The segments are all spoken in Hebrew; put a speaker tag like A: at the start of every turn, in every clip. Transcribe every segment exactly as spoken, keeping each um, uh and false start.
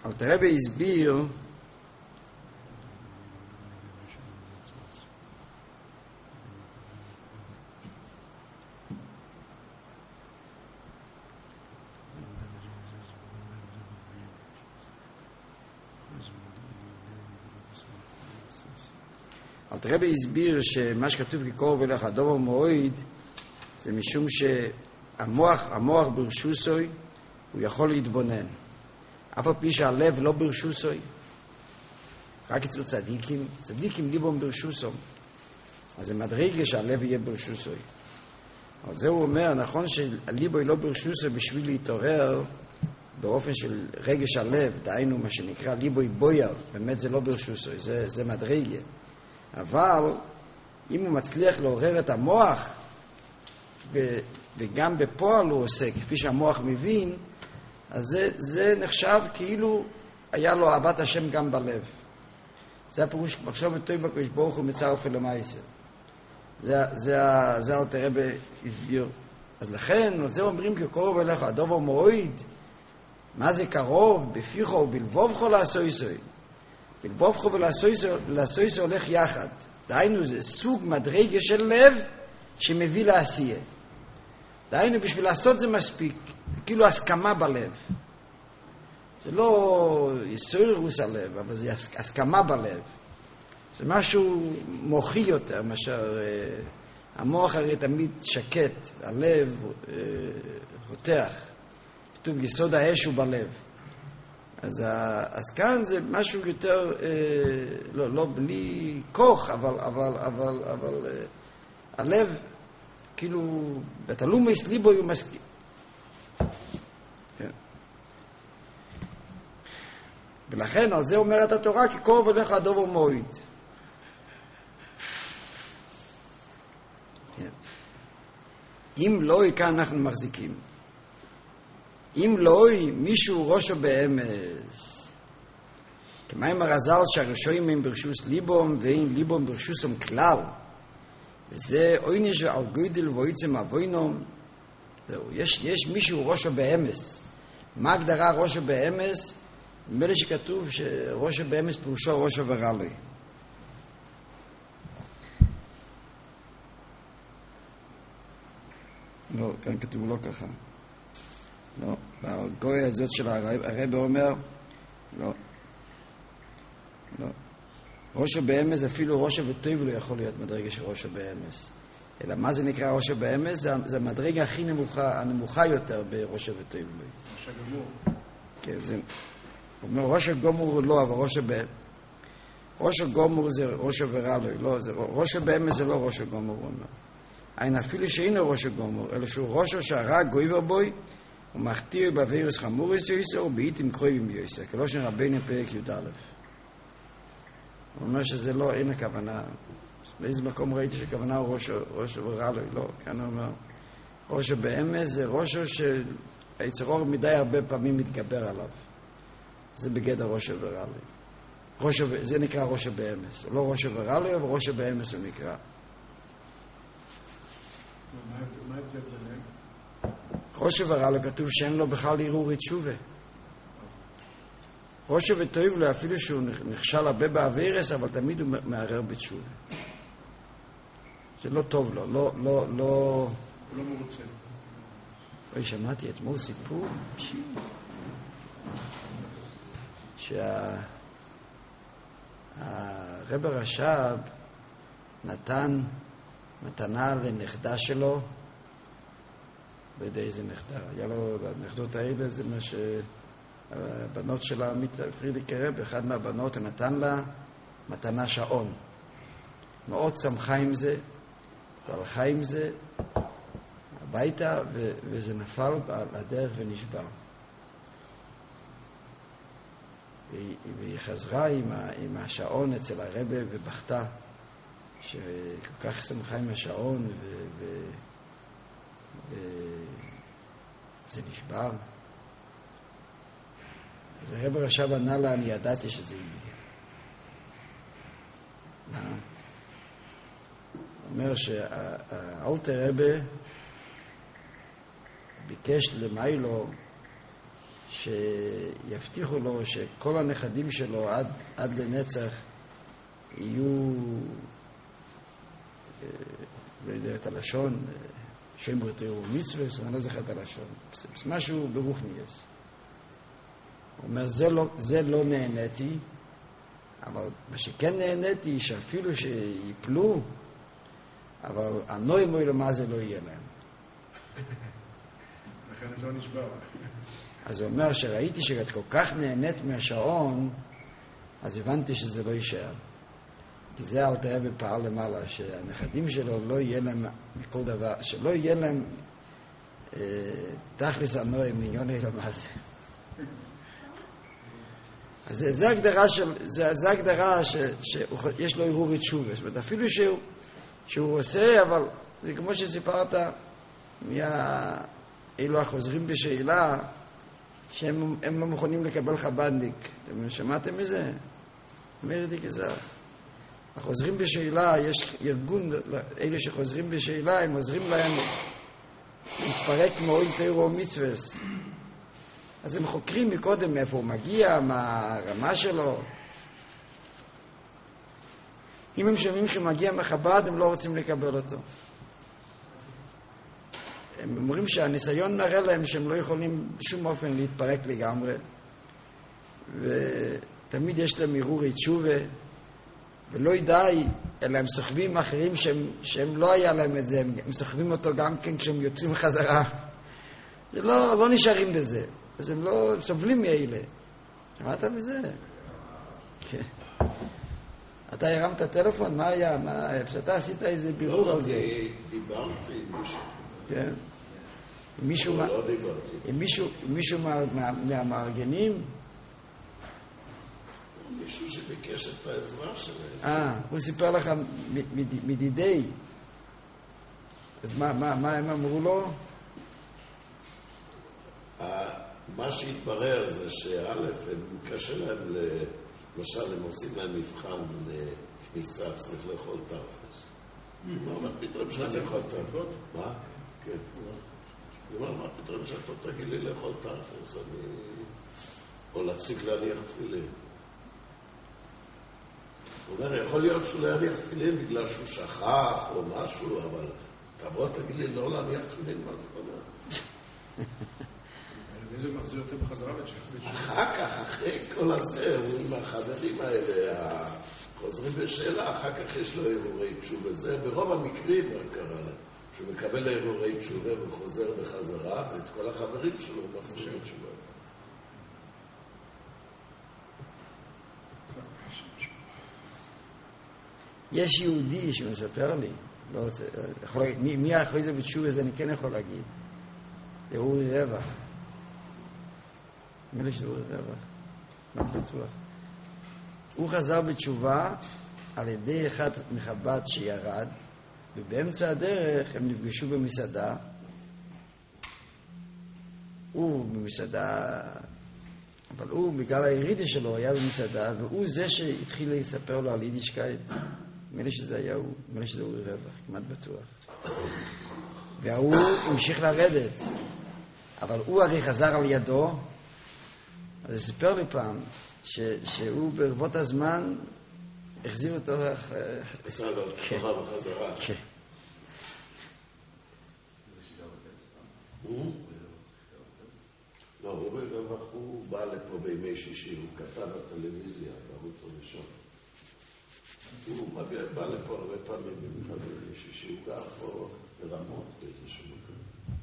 A: אלתר רבי הסביר אלתר רבי הסביר שמה שכתוב כקרוב אליך דובר מועד זה משום שהמוח המוח ברשוסוי הוא יכול להתבונן אף על פי שהלב לא ברשוסוי רק אצל צדיקים צדיקים ליבום ברשוסום אז זה מדרגה שהלב יהיה ברשוסוי אבל זה הוא אומר נכון שהליבו לא ברשוסוי בשביל להתעורר באופן של רגש הלב דהיינו מה שנקרא ליבוי בויר באמת זה לא ברשוסוי זה, זה מדרגה אבל אם הוא מצליח לעורר את המוח וגם בפועל הוא עושה כפי שהמוח מבין אז זה, זה נחשב כאילו היה לו אהבת השם גם בלב זה הפירוש מחשוב וטוב בקדוש ברוך הוא מצרף אל המעשה זה, זה, זה אלתר רבי הסביר אז לכן על זה אומרים כקרוב אליך הדובר מועד מה זה קרוב בפיך ובלבובך לעשויסוי בלבובך ולעשויסוי הולך יחד דהיינו זה סוג מדרגה של לב שמביא לעשייה דהיינו בשביל לעשות זה מספיק כאילו הסכמה בלב זה לא יסוירוס הלב אבל זה הסכמה בלב זה משהו מוחי יותר מאשר המוח הרי תמיד שקט הלב רותח כתוב יסוד האש הוא בלב אז, אז כאן זה משהו יותר לא, לא בלי כוח אבל, אבל, אבל, אבל הלב כאילו בתלומס ליבו הוא מסכים כן. ולכן על זה אומרת התורה כי קרוב אליך הדובר מועד כן. אם לא כאן אנחנו מחזיקים אם לא מישהו ראשו באמס כמיים הרזל שהראשויים הם ברשוס ליבום ואין ליבום ברשוסם כלל וזה עונש ועל גודל ואיצם אבוינום יש, יש מישהו ראשו באמס מה הגדרה ראשו באמס? נדמה לי שכתוב שראשו באמס פירושו ראשו ורלוי לא, כאן כתוב לא ככה לא, בגוי הזאת של הרב, הרב אומר לא לא ראשו באמס אפילו ראשו וטוב לא יכול להיות מדרגה של ראשו באמס אלא מה זה נקרא ראשו באמס זה, זה המדרגה הכי נמוכה הנמוכה יותר בראשו וטוב לא ראשו גמור כן זה הוא אומר ראשו גמור לא אבל ראשו באמס ראשו גמור זה ראשו ורלוי לא זה ראשו באמס זה לא ראשו גמור הוא אומר אין אפילו שאינו ראשו גמור אלא שהוא ראשו שהרע גויבר בוי הוא מכתיר בעבירוס חמוריס יויסר ובעיתים קרובים יויסר כלא של רבינו פרק י' א' הוא אומר שזה לא, אין הכוונה באיזה מקום ראיתי שכוונה הוא ראשו, ראשו ורלוי לא, כאן הוא אומר ראשו באמס זה ראשו שהיצרור מדי הרבה פעמים מתגבר עליו זה בגדר ראשו ורלוי ראשו, זה נקרא ראשו באמס הוא לא ראשו ורלוי אבל ראשו באמס הוא נקרא
B: מה ההבדל ביניהם?
A: ראשו ורלוי כתוב שאין לו בכלל ערעור תשובה ראשו וטוב לו אפילו שהוא נכשל הרבה בעבירס אבל תמיד הוא מערער בתשובה זה לא טוב לו לא לא לא
B: הוא לא מרוצה
A: אוי שמעתי אתמול סיפור שה הרב הרש"ב נתן מתנה לנכדה שלו בידי איזה נכדה היה לו הנכדות האלה זה מה שהבנות שלה פרידיק הרב אחד מהבנות נתן לה מתנה שעון מאוד שמחה עם זה והלכה עם זה הביתה ו- וזה נפל על הדרך ונשבר והיא, והיא חזרה עם, ה- עם השעון אצל הרבה ובכתה שכל כך שמחה עם השעון ו- ו- וזה נשבר אז הרב הרש"ב ענה לה אני ידעתי שזה יגיע מה? אומר שהאלטר רבי ביקש למיילו ש... שיבטיחו לו שכל הנכדים שלו עד, עד לנצח יהיו, לא יודע את הלשון, שם ברתירו מצווה, אני לא זוכר את הלשון, משהו ברוך ניאס. הוא אומר, זה לא, זה לא נהניתי, אבל מה שכן נהניתי, שאפילו שיפלו, אבל הנוי מוי למה זה לא יהיה להם.
B: לכן לא נשבר.
A: אז הוא אומר שראיתי שאת כל כך נהנית מהשעון, אז הבנתי שזה לא יישאר. כי זה אל תהיה בפעל למעלה, שהנכדים שלו לא יהיה להם מכל דבר, שלא יהיה להם אה, תכלס הנוי מיליוני למה זה. אז זה, זה הגדרה של, זה, זה הגדרה ש, שיש לו ערעור תשובה. זאת אומרת, אפילו שהוא, שהוא עושה, אבל זה כמו שסיפרת, מה, אילו החוזרים בשאלה, שהם הם לא מוכנים לקבל חב"דניק. אתם שמעתם מזה? אומר די כזך. החוזרים בשאלה, יש ארגון, אלה שחוזרים בשאלה, הם עוזרים להם להתפרק מאוהל תורה ומצוות. אז הם חוקרים מקודם מאיפה הוא מגיע, מה הרמה שלו. אם הם שומעים שהוא מגיע מחב"ד, הם לא רוצים לקבל אותו. הם אומרים שהניסיון מראה להם שהם לא יכולים בשום אופן להתפרק לגמרי. ותמיד יש להם ערעורי תשובה, ולא ידעי, אלא הם סוחבים אחרים שהם, שהם לא היה להם את זה, הם, הם סוחבים אותו גם כן כשהם יוצאים חזרה. לא, לא נשארים בזה. אז הם לא הם סובלים מאלה. שמעת בזה? כן. אתה הרמת טלפון? מה היה? מה, שאתה עשית איזה בירור על זה?
C: דיברתי עם מישהו.
A: כן. עם מישהו,
C: לא, לא דיברתי.
A: עם מישהו, עם מישהו מה, מה, מהמארגנים?
C: מישהו שביקש את העזרה שלהם.
A: אה, הוא סיפר לך מדידי. אז מה, מה, מה הם אמרו לו?
C: מה שהתברר זה שא' הם קשה להם, למשל הם עושים להם מבחן כניסה, צריך לאכול תרפס. מה פתאום שאני אוכל תרפס? מה? כן. מה פתאום שאתה תגיד לי לאכול תרפס? או להפסיק להניח תפילין. הוא אומר, יכול להיות שהוא להניח תפילין בגלל שהוא שכח או משהו, אבל תבוא תגיד לי לא להניח תפילין, מה זאת אומרת?
B: איזה מחזיר יותר בחזרה ותשכחת?
C: אחר כך, אחרי כל הזה, הוא עם החברים האלה, חוזרים בשאלה, אחר כך יש לו הרהורי תשובה. זה ברוב המקרים מה קרה לה, שהוא מקבל הרהורי תשובה וחוזר בחזרה, ואת כל החברים שלו הוא מחזיר בתשובה.
A: יש יהודי שמספר לי, לא רוצה, יכול להגיד, מי, מי אחרי זה בתשובה זה אני כן יכול להגיד. זה אורי רווח. מי לי שזה אורי רווח? לא בטוח. הוא חזר בתשובה על ידי אחד מחב"ד שירד, ובאמצע הדרך הם נפגשו במסעדה. הוא במסעדה, אבל הוא בגלל הירידה שלו היה במסעדה, והוא זה שהתחיל לספר לו על יידישקייט. נדמה לי שזה היה הוא, נדמה לי שזה אורי רווח, כמעט בטוח. והוא המשיך לרדת, אבל הוא הרי חזר על ידו, אז הוא סיפר לי פעם, ש, שהוא ברבות הזמן החזיר אותו...
C: עשה לו תשובה בחזרה.
A: כן.
C: לא, אורי רווח הוא בא לפה בימי שישי, הוא כתב בטלוויזיה, בערוץ הראשון. הוא בא לפה הרבה פעמים במיוחד בימי שישי, הוא גר פה ברמות באיזשהו מקום.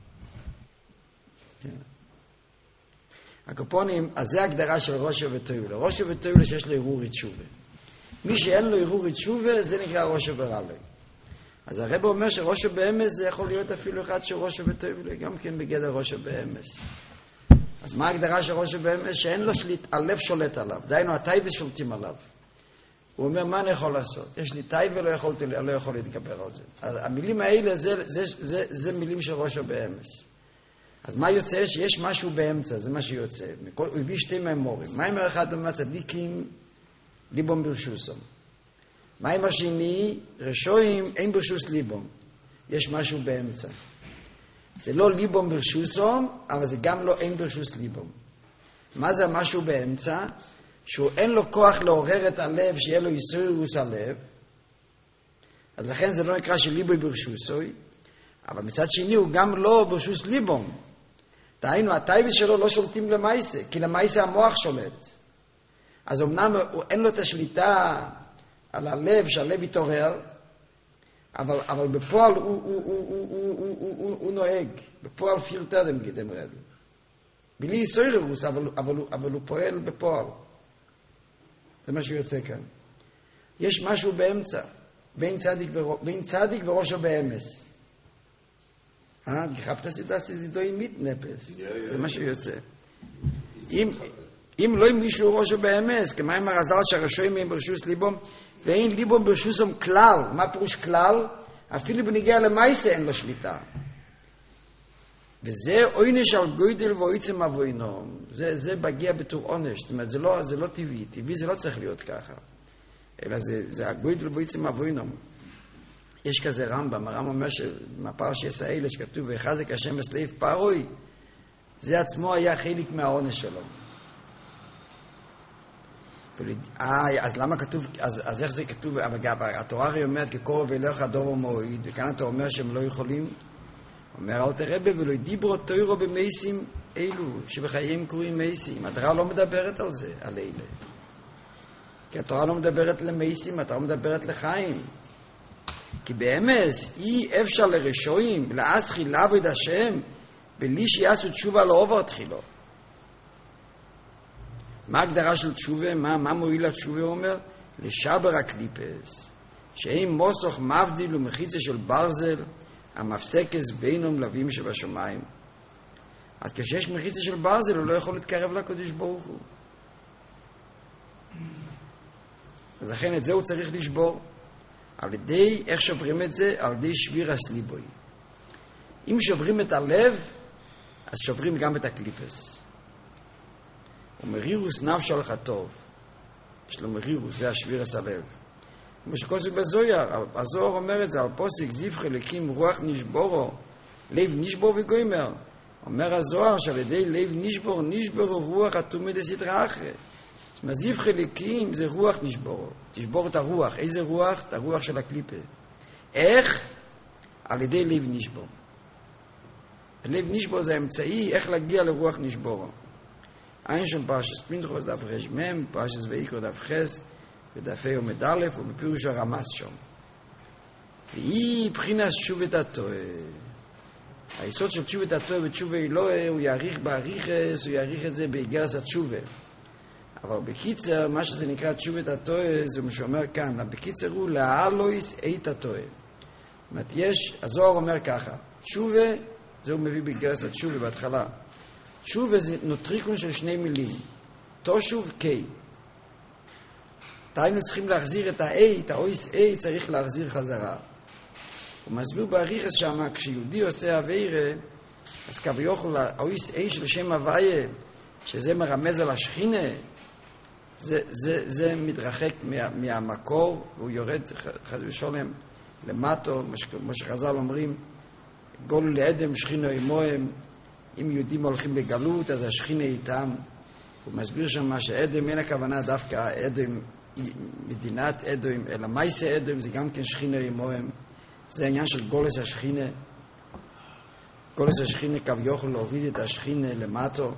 A: כן. הקופונים, אז זה ההגדרה של ראשו וטויולה. ראשו וטויולה שיש לו ערעורי תשובה. מי שאין לו ערעורי תשובה, זה נקרא ראשו ורעלי. אז הרב אומר שראשו באמס זה יכול להיות אפילו אחד של ראשו וטויולה, גם כן בגדר ראשו באמס. אז מה ההגדרה של ראשו באמס? שאין לו שליט, הלב שולט עליו. דיינו, הטייבה שולטים עליו. הוא אומר, מה אני יכול לעשות? יש לי טייבה ולא יכולתי, לא יכול להתגבר על זה. אז המילים האלה, זה, זה, זה, זה מילים של ראשו באמס. אז מה יוצא? שיש משהו באמצע, זה מה שיוצא. הוא הביא שתי מאמורים. מאמר אחד אומר צדיקים ליבום ברשוסום. מאמר שני, רשועים אין ברשוס ליבום. יש משהו באמצע. זה לא ליבום ברשוסום, אבל זה גם לא אין ברשוס ליבום. מה זה משהו באמצע? שהוא אין לו כוח לעורר את הלב, שיהיה לו יסוירוס הלב. אז לכן זה לא נקרא שליבוי ברשוסוי, אבל מצד שני הוא גם לא ברשוס ליבום. דהיינו, הטייבס שלו לא שולטים למייסה, כי למייסה המוח שולט. אז אמנם אין לו את השליטה על הלב, שהלב יתעורר, אבל, אבל בפועל הוא, הוא, הוא, הוא, הוא, הוא, הוא, הוא נוהג. בפועל פילטר דם גידם רד. בלי יסוירוס, אבל, אבל, אבל הוא פועל בפועל. זה מה שהוא יוצא כאן. יש משהו באמצע, בין צדיק, ורו, בין צדיק וראשו באמס. אה? גחפת סידס איזידוי מתנפס. זה מה שהוא יוצא. אם, אם לא עם מישהו ראשו באמס, כמה עם הרזל שהרשויים הם ברשוס ליבום, ואין ליבום ברשוסם כלל. מה פירוש כלל? אפילו בניגיע למייסה אין לו שליטה. וזה עונש על גוידל ואויצם אבוינו. זה, זה בגיע בתור עונש. זאת אומרת, זה לא, זה לא טבעי. טבעי זה לא צריך להיות ככה. אלא זה, זה הגוידל ואויצם אבוינו. יש כזה רמב"ם. הרמב"ם אומר שמהפרשס האלה שכתוב, ויחזק השם בסלעיף פרוי, זה עצמו היה חלק מהעונש שלו. אה, אז למה כתוב, אז, אז איך זה כתוב? התורה הרי אומרת, כקורא ואילך הדור ומועיד, וכאן אתה אומר שהם לא יכולים. אומר אל תרבה ולא דיברו תוירו במייסים אלו שבחיים קוראים מייסים. התורה לא מדברת על זה, על אלה. כי התורה לא מדברת למייסים, התורה מדברת לחיים. כי באמס אי אפשר לרשועים, לאסחי לעבוד השם, בלי שיעשו תשובה לא עובר תחילו. מה ההגדרה של תשובה? מה, מה מועיל התשובה? הוא אומר, לשבר הקליפס, שאין מוסוך מבדיל ומחיצה של ברזל, המפסקס בינום לבים שבשמיים. אז כשיש מחיצה של ברזל, הוא לא יכול להתקרב לקדוש ברוך הוא. אז לכן את זה הוא צריך לשבור. על ידי, איך שוברים את זה? על ידי שביר הסליבוי. אם שוברים את הלב, אז שוברים גם את הקליפס. ומרירוס נפשו לך טוב. יש לו מרירוס, זה השביר הסלב. כמו שכוסק בזויר, הזוהר אומר את זה, על פוסק זיו חלקים רוח נשבורו, לב נשבור וגוימר. אומר הזוהר שעל ידי לב נשבור, נשבורו רוח התומד הסדרה אחרת. זיו חלקים זה רוח נשבורו. תשבור את הרוח. איזה רוח? את הרוח של הקליפה. איך? על ידי לב נשבור. לב נשבור זה האמצעי איך להגיע לרוח נשבורו. אין שם פרשס פינדחוס דף רש מם, פרשס ואיקרו דף חס, בדפי עומד א' ובפירוש הרמס שם. והיא בחינת תשובת התועה. היסוד של תשובת התועה ותשובה אלוהי, הוא יעריך בעריכס, הוא יעריך את זה באיגרס התשובה. אבל בקיצר, מה שזה נקרא תשובת התועה, זה מה שאומר כאן. בקיצר הוא להעלויס עת התועה. זאת אומרת, יש, הזוהר אומר ככה, תשובה, זה הוא מביא באיגרס התשובה בהתחלה. תשובה זה נוטריקון של שני מילים. תושוב קי. תהיינו צריכים להחזיר את ה-A, את ה-אויס A צריך להחזיר חזרה. הוא מסביר בעריכס שם, כשיהודי עושה אווירה, אז כביכול ה-אויס A של שם הוויה, שזה מרמז על השכינה, זה, זה, זה מתרחק מה, מהמקור, והוא יורד חס ושלום למטו, כמו שחז"ל אומרים, גולו לאדם שכינו עמוהם, אם יהודים הולכים בגלות, אז השכינה איתם. הוא מסביר שם מה שאדם, אין הכוונה דווקא אדם, מדינת אדם, אלא מייסה אדם, זה גם כן שכינה עמוהם. זה העניין של גולס השכינה. גולס השכינה כביכול להוריד את השכינה למטו.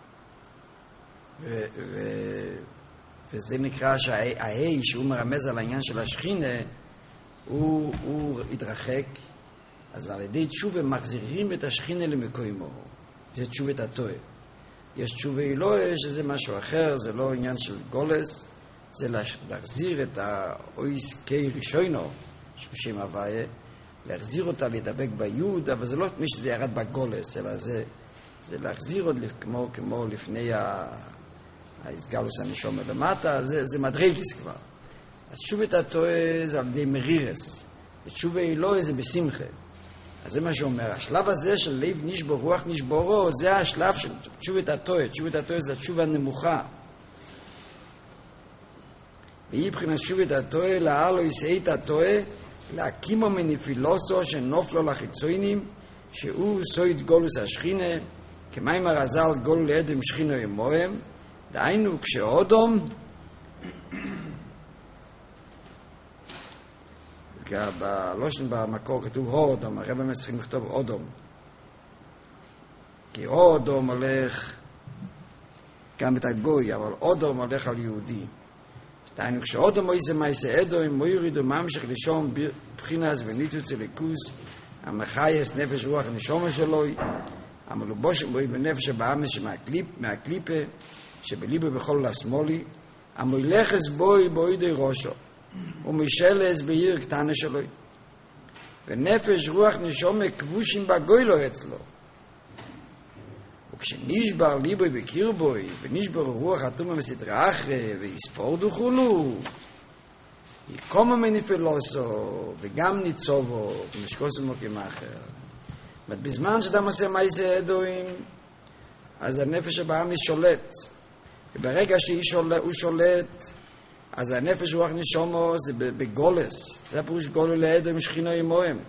A: ו- ו- וזה נקרא שההי, שהוא מרמז על העניין של השכינה, הוא, הוא התרחק. אז על ידי תשובה מחזירים את השכינה למקומו. זה תשובת התועה. יש תשובה אלוהי שזה משהו אחר, זה לא עניין של גולס, זה להחזיר את האויס קי ראשונו, שם הוויה, להחזיר אותה להידבק ביוד, אבל זה לא מי שזה ירד בגולס, אלא זה, זה להחזיר עוד כמו, כמו לפני ההסגלוס הנשום למטה, זה, זה מדרגס כבר. אז תשובת התועה זה על ידי מרירס, ותשובה אלוהי זה בשמחה. אז זה מה שאומר, השלב הזה של לב נשבור, רוח נשבורו, זה השלב של תשובת התועה. תשובת התועה זה התשובה הנמוכה. והיא בחינת תשובת התועה, להעלו יסעית התועה, להקימו מנפילוסו שנופלו לחיצוינים, שהוא סויד גולוס השכינה, כמים הרזל גול לאדם שכינו ימוהם, דהיינו כשאודום, בלושן במקור כתוב אודום, הרב באמת צריכים לכתוב אודום. כי אודום הולך גם את הגוי, אבל אודום הולך על יהודי. דהיינו כשאודום מויסה מייסה אדום, מויריד וממשך לשום בחינס וניצוץ אליקוס, המחייס נפש רוח הנשומה שלו, המלובוש בוי בנפש הבאמס מהקליפה, שבליבו בכל השמאלי, המוילכס בוי בוי די ראשו, ומשלס בעיר קטנה שלו. ונפש רוח נשומה כבושים בגוילו אצלו. וכשנשבר ליבוי בקרבוי, ונשבר רוח התומה מסדרה אחרי, ויספור דוחולו, יקומה מניפלוסו, וגם ניצובו, ומשקוסו מוקים אחר. זאת בזמן שאתה עושה מייסה אדוים, אז הנפש הבאמי שולט. וברגע שהוא שולט, אז הנפש רוח נשומו זה בגולס. זה הפירוש גולו לאדוים שכינו עמוהם.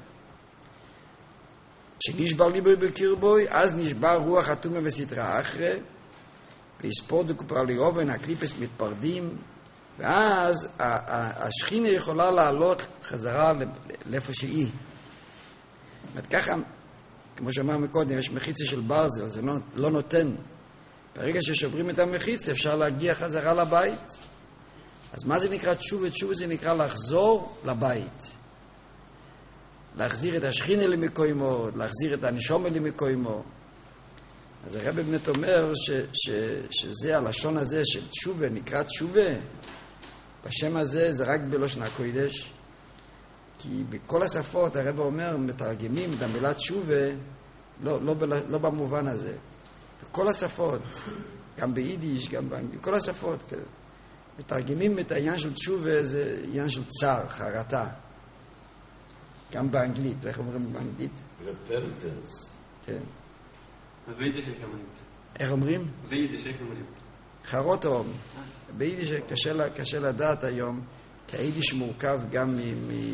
A: כשנשבר ליבוי בקרבוי, אז נשבר רוח התומה וסתרה אחרי, ויספור דקופר ליאובן, הקליפס מתפרדים, ואז השכינה יכולה לעלות חזרה לאיפה שהיא. זאת אומרת, ככה, כמו שאמרנו קודם, יש מחיצה של ברזל, זה לא, לא נותן. ברגע ששוברים את המחיצה, אפשר להגיע חזרה לבית. אז מה זה נקרא תשובה? תשובה זה נקרא לחזור לבית. להחזיר את השכינה למקוימו, להחזיר את הנשומה למקוימו. אז הרב באמת אומר ש, ש, שזה הלשון הזה של תשובה, נקרא תשובה. בשם הזה זה רק בלושן הקודש. כי בכל השפות הרב אומר, מתרגמים את המילה תשובה, לא, לא, לא במובן הזה. בכל השפות, גם ביידיש, גם באנגלית, בכל השפות. מתרגמים את העניין של תשובה, זה עניין של צער, חרטה. גם באנגלית, איך אומרים באנגלית?
C: repentance.
A: כן.
D: ביידיש איך אומרים?
A: איך אומרים?
D: ביידיש איך אומרים?
A: חרוטום. ביידיש קשה לדעת היום, כי היידיש מורכב גם מ...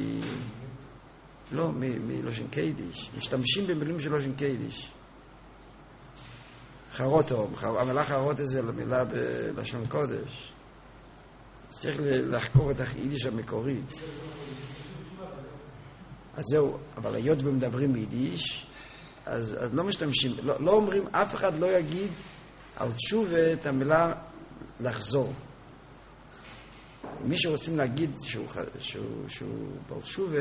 A: לא, מלושן קיידיש. משתמשים במילים של לושן קיידיש. חרוטום. המילה חרוט זה מילה בלשון קודש. צריך לחקור את היידיש המקורית. אז זהו, אבל היות ומדברים יידיש, אז, אז לא משתמשים, לא, לא אומרים, אף אחד לא יגיד על תשובה את המילה לחזור. מי שרוצים להגיד שהוא, שהוא, שהוא בר תשובה,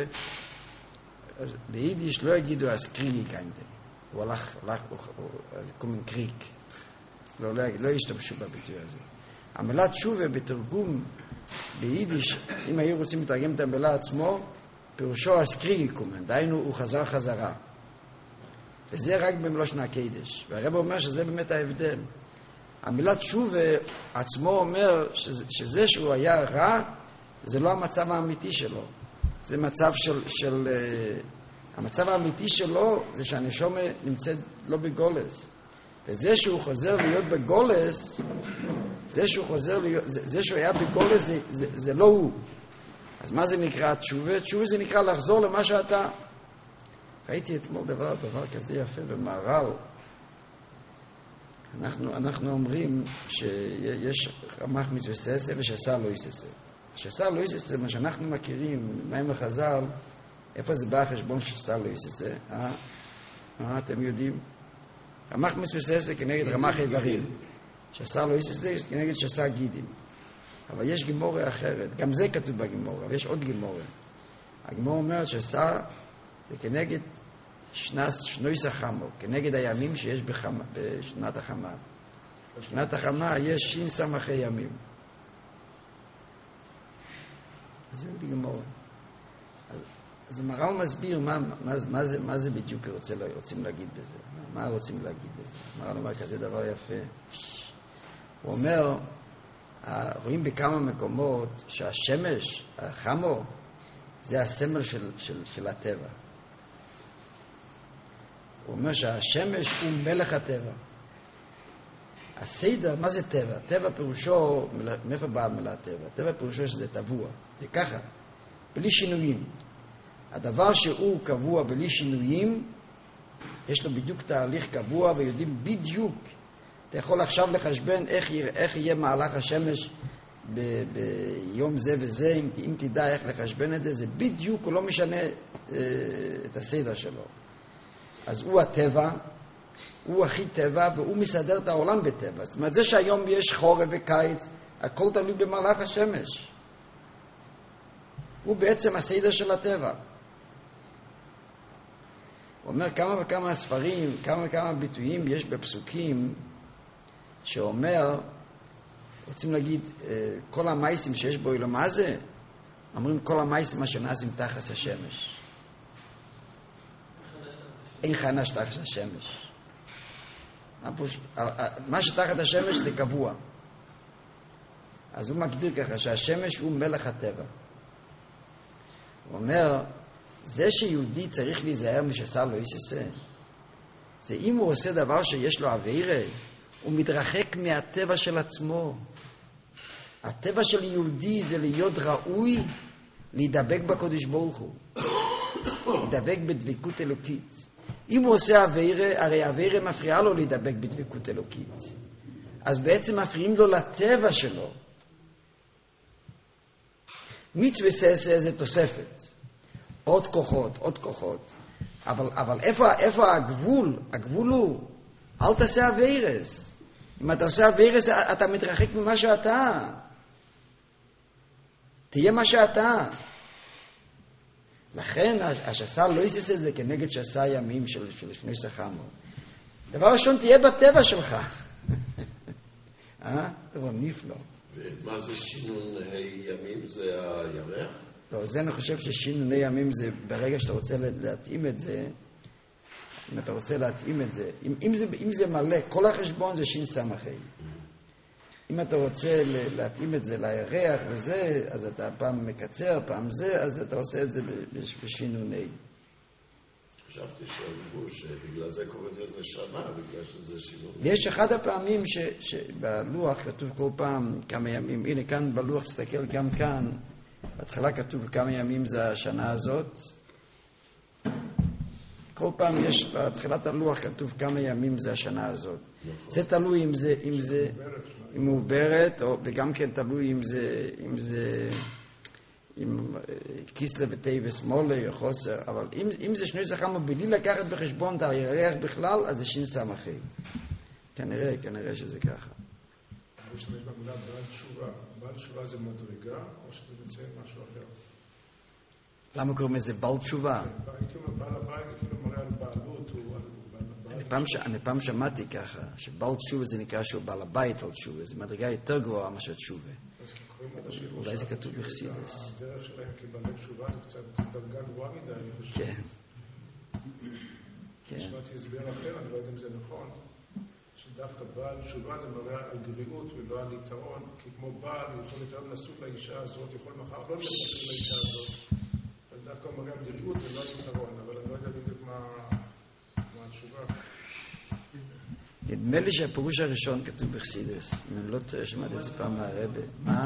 A: ביידיש לא יגידו אז קריגי קיינדן. הוא הלך, הלך, הוא, הוא, הוא קומן קריק. לא, לא, לא ישתמשו בביטוי הזה. המילה תשובה בתרגום ביידיש, אם היו רוצים לתרגם את המילה עצמו, פירושו אסקריגי קומן, דהיינו הוא חזר חזרה. וזה רק במלושן הקודש. והרב אומר שזה באמת ההבדל. המילה תשובה עצמו אומר שזה, שזה שהוא היה רע, זה לא המצב האמיתי שלו. זה מצב של, של uh, המצב האמיתי שלו זה שהנשומה נמצאת לא בגולס. וזה שהוא חוזר להיות בגולס, זה שהוא חוזר להיות, זה, זה שהוא היה בגולס זה, זה, זה לא הוא. אז מה זה נקרא תשובה? תשובה זה נקרא לחזור למה שאתה. ראיתי אתמול דבר, דבר כזה יפה במהר"ל. אנחנו, אנחנו אומרים שיש רמ"ח מצווה ססה ושסה לא יססה. שסה לא יססה, מה שאנחנו מכירים, מים החז"ל, איפה זה בא החשבון שסה לא יססה? אה? אה, אתם יודעים? רמ"ח מצווה ססה כנגד רמ"ח איברים. שסה לא יססה כנגד שסה גידים. אבל יש גמורה אחרת, גם זה כתוב בגמורה, אבל יש עוד גמורה. הגמורה אומרת שסה זה כנגד שנס, שנויס החמו, כנגד הימים שיש בחמה, בשנת החמה. בשנת החמה יש שין סמכי ימים. אז זה עוד גמורה. אז, אז המהר"ל מסביר מה, מה, מה, זה, מה זה בדיוק רוצה, רוצים להגיד בזה. מה, מה רוצים להגיד בזה? המהר"ל אומר כזה דבר יפה. הוא אומר, רואים בכמה מקומות שהשמש, החמו, זה הסמל של, של, של הטבע. הוא אומר שהשמש הוא מלך הטבע. הסדר, מה זה טבע? טבע פירושו, מאיפה באה המילה טבע? טבע פירושו שזה טבוע. זה ככה, בלי שינויים. הדבר שהוא קבוע בלי שינויים, יש לו בדיוק תהליך קבוע ויודעים בדיוק. אתה יכול עכשיו לחשבן איך, איך יהיה מהלך השמש ב, ביום זה וזה, אם, אם תדע איך לחשבן את זה, זה בדיוק, הוא לא משנה אה, את הסדר שלו. אז הוא הטבע, הוא הכי טבע, והוא מסדר את העולם בטבע. זאת אומרת, זה שהיום יש חורף וקיץ, הכל תלוי במהלך השמש. הוא בעצם הסדר של הטבע. הוא אומר כמה וכמה ספרים, כמה וכמה ביטויים יש בפסוקים, שאומר, רוצים להגיד, כל המייסים שיש בו אילו, מה זה? אומרים כל המייסים אשר נעשים תחת השמש. אין חדש תחת השמש. מה שתחת השמש זה קבוע. אז הוא מגדיר ככה שהשמש הוא מלך הטבע. הוא אומר, זה שיהודי צריך להיזהר משעשה לא יעשה, זה אם הוא עושה דבר שיש לו עבירה, הוא מתרחק מהטבע של עצמו. הטבע של יהודי זה להיות ראוי, להידבק בקודש ברוך הוא. להידבק בדבקות אלוקית. אם הוא עושה עבירה, הרי עבירה מפריעה לו להידבק בדבקות אלוקית. אז בעצם מפריעים לו לטבע שלו. מצווה ססה זה תוספת. עוד כוחות, עוד כוחות. אבל, אבל איפה, איפה הגבול? הגבול הוא, אל תעשה עבירס. אם אתה עושה עבירס, אתה מתרחק ממה שאתה. תהיה מה שאתה. לכן, השסה לא יעשה את זה כנגד שסה ימים של, של לפני סחמו. דבר ראשון, תהיה בטבע שלך. אה? דבר נפלא.
C: ומה זה שינון ימים? זה הירח?
A: לא, זה אני חושב ששינוני ימים זה, ברגע שאתה רוצה להתאים את זה, אם אתה רוצה להתאים את זה, אם, אם זה, אם זה מלא, כל החשבון זה שין סמכי. אם אתה רוצה להתאים את זה לירח וזה, אז אתה פעם מקצר, פעם זה, אז אתה עושה את זה בשינוני.
C: חשבתי שאומרו שבגלל זה קוראים לזה שנה, בגלל שזה שינוני.
A: יש אחד הפעמים ש, שבלוח כתוב כל פעם כמה ימים, הנה כאן בלוח תסתכל גם כאן, בהתחלה כתוב כמה ימים זה השנה הזאת. כל פעם יש, בהתחלת הלוח כתוב כמה ימים זה השנה הזאת. זה תלוי אם זה, אם זה, אם הוא ברת, וגם כן תלוי אם זה, אם זה, אם כיסלו וטייבס מולי או חוסר, אבל אם, אם זה שני זכמה בלי לקחת בחשבון את הירח בכלל, אז זה שין סמכי. כנראה, כנראה שזה ככה.
B: אני משתמש במילה בעל תשובה. בעל תשובה זה מדרגה, או שזה מציין משהו אחר?
A: למה קוראים לזה בעל תשובה?
B: הייתי אומר, בעל הבית, כאילו מראה על בעלות, הוא על בעל הבית.
A: אני פעם שמעתי ככה, שבעל תשובה זה נקרא שהוא בעל הבית על תשובה, זה מדרגה יותר גבוהה מאשר תשובה. אולי זה כתוב בחסידות.
B: הדרך שלהם כבעלי תשובה זה קצת דרגה גבוהה מדי, אני חושב.
A: כן. כן.
B: שמעתי הסבר אחר, אני לא יודע אם זה נכון. שדווקא בעל תשובה זה מראה על גריעות ולא על יתרון, כי כמו בעל הוא יכול יותר לנסות לאישה הזאת, יכול מחר לא להיות לנסות לאישה הזאת, אבל דווקא הוא מראה על גריעות ולא על יתרון, אבל אני לא יודע בדיוק מה התשובה.
A: נדמה לי שהפירוש הראשון כתוב בחסידות, אם אני לא טועה, שמעתי את זה פעם מהרבא. מה?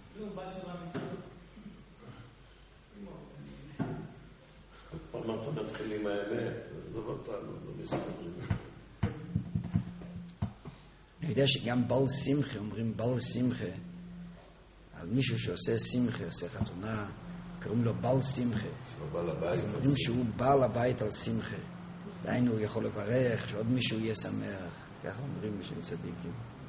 C: פעם אנחנו מתחילים האמת, עזוב אותנו, לא מסתכלים.
A: אני יודע שגם בעל שמחה, אומרים בעל שמחה, על מישהו שעושה שמחה, עושה חתונה, קוראים לו בעל שמחה. אז אומרים שהוא בעל הבית על שמחה. דיינו הוא יכול לברך, שעוד מישהו יהיה שמח. ככה אומרים בשם צדיקים.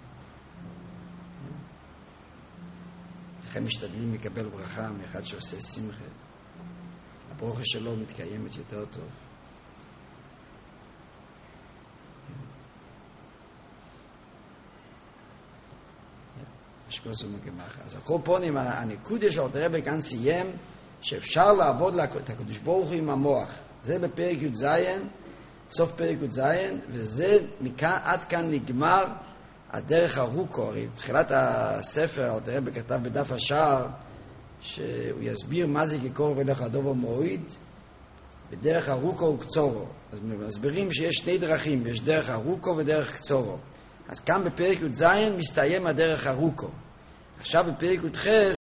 A: לכן משתדלים לקבל ברכה מאחד שעושה שמחה. הברכה שלו מתקיימת יותר טוב. אז הכל פונים, הנקודה של אלתר רבי כאן סיים, שאפשר לעבוד את הקדוש ברוך הוא עם המוח. זה בפרק י' ז', סוף פרק י' ז', וזה מכאן, עד כאן נגמר הדרך הרוקו. הרי בתחילת הספר אלתר רבי כתב בדף השער, שהוא יסביר מה זה כקור ולך הדוב המועיד, בדרך הרוקו וקצורו. אז מסבירים שיש שני דרכים, יש דרך הרוקו ודרך קצורו. אז כאן בפרק י' ז' מסתיים הדרך הרוקו. עכשיו בפרק י' ח'